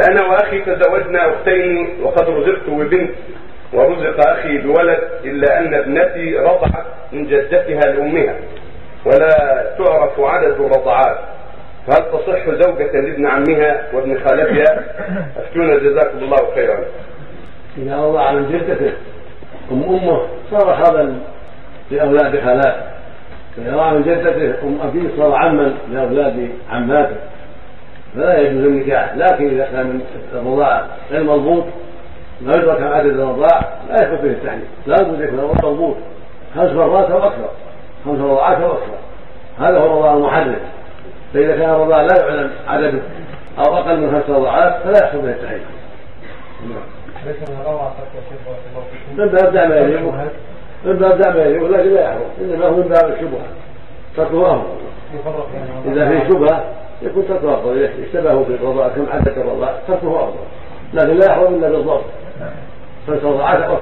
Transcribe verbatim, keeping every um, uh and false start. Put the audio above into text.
أنا وأخي تزوجنا أختين وقد رزقت ببنت ورزق أخي بولد، إلا أن ابنتي رضعت من جدتها لأمها ولا تعرف عدد الرضعات، فهل تصح زوجة لابن عمها وابن خالتها؟ أفتونا جزاكم الله خيرا. إذا رضع من جدته أم أمه صار هذا لأولاد خالات، فإذا رضع من جدته أم أبيه صار عما لأولاد عماته، فلا يجوز النكاح. لكن إذا كان من الرضاع غير مضبوط ما يدرك عدد الرضاع لا يثبت به التحريم، لا بد يكون الرضاع مضبوط خمس مرات أو أكثر، خمس رضعات أو أكثر، هذا هو الرضاع المحرم. فإذا كان الرضاع لا يعلم عدده أو أقل من خمس رضعات فلا يحصل به التحريم. من باب دع ما يليق، من باب دع ما يليق، لكن لا يحرم، إنما هو من باب الشبهة تركه أفضل. إذا في شبهة يكون تركه أفضل، إذا اشتبهوا في الرضاع كم عدد الرضاع تركه أفضل، لكن لا يحرم إلا بالضبط خمس رضعات.